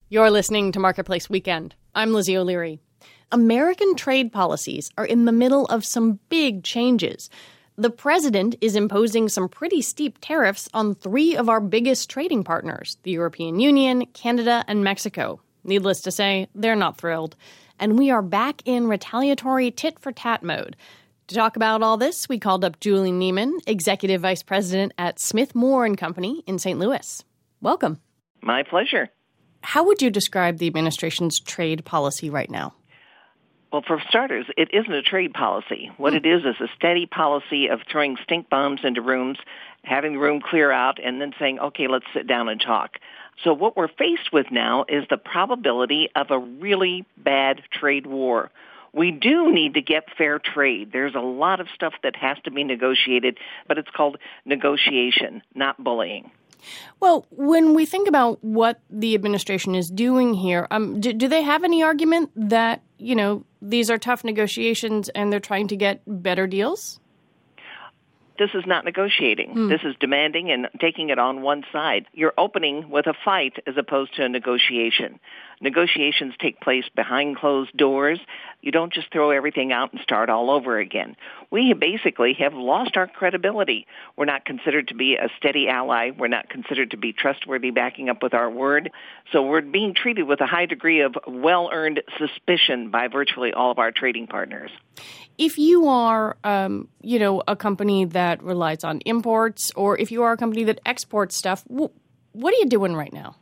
You're listening to Marketplace Weekend. I'm Lizzie O'Leary. American trade policies are in the middle of some big changes. The president is imposing some pretty steep tariffs on 3 of our biggest trading partners, the European Union, Canada, and Mexico. Needless to say, they're not thrilled. And we are back in retaliatory tit-for-tat mode. To talk about all this, we called up Julie Neiman, Executive Vice President at Smith Moore & Company in St. Louis. Welcome. My pleasure. How would you describe the administration's trade policy right now? Well, for starters, it isn't a trade policy. What it is a steady policy of throwing stink bombs into rooms, having the room clear out, and then saying, okay, let's sit down and talk. So what we're faced with now is the probability of a really bad trade war. We do need to get fair trade. There's a lot of stuff that has to be negotiated, but it's called negotiation, not bullying. Well, when we think about what the administration is doing here, do they have any argument that, these are tough negotiations and they're trying to get better deals? This is not negotiating. This is demanding and taking it on one side. You're opening with a fight as opposed to a negotiation. Negotiations take place behind closed doors. You don't just throw everything out and start all over again. We basically have lost our credibility. We're not considered to be a steady ally. We're not considered to be trustworthy, backing up with our word. So we're being treated with a high degree of well-earned suspicion by virtually all of our trading partners. If you are, a company that relies on imports, or if you are a company that exports stuff, what are you doing right now?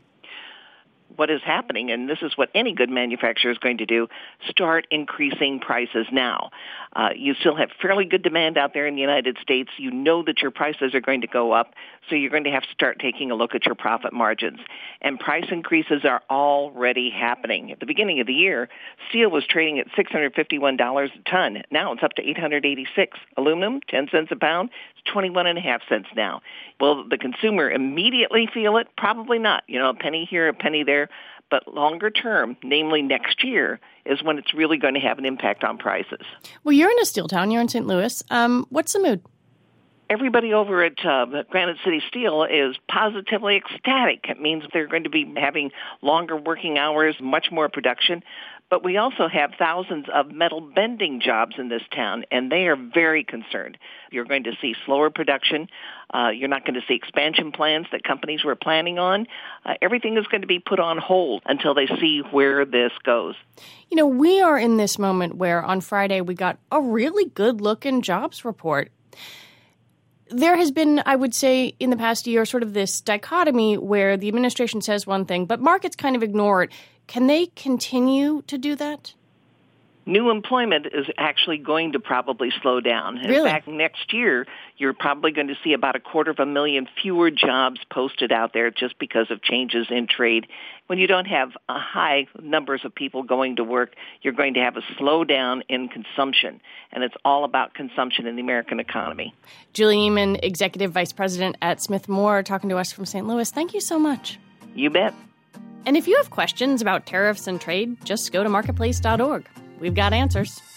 What is happening, and this is what any good manufacturer is going to do, start increasing prices now. You still have fairly good demand out there in the United States. You know that your prices are going to go up, so you're going to have to start taking a look at your profit margins. And price increases are already happening. At the beginning of the year, steel was trading at $651 a ton. Now it's up to $886. Aluminum, 10 cents a pound, it's 21.5 cents now. Will the consumer immediately feel it? Probably not. A penny here, a penny there. But longer term, namely next year, is when it's really going to have an impact on prices. Well, you're in a steel town. You're in St. Louis. What's the mood? Everybody over at Granite City Steel is positively ecstatic. It means they're going to be having longer working hours, much more production. But we also have thousands of metal bending jobs in this town, and they are very concerned. You're going to see slower production. You're not going to see expansion plans that companies were planning on. Everything is going to be put on hold until they see where this goes. We are in this moment where on Friday we got a really good-looking jobs report. There has been, I would say, in the past year, sort of this dichotomy where the administration says one thing, but markets kind of ignore it. Can they continue to do that? New employment is actually going to probably slow down. Really? In fact, next year, you're probably going to see about 250,000 fewer jobs posted out there just because of changes in trade. When you don't have high numbers of people going to work, you're going to have a slowdown in consumption, and it's all about consumption in the American economy. Julie Neiman, Executive Vice President at Smith Moore, talking to us from St. Louis. Thank you so much. You bet. And if you have questions about tariffs and trade, just go to marketplace.org. We've got answers.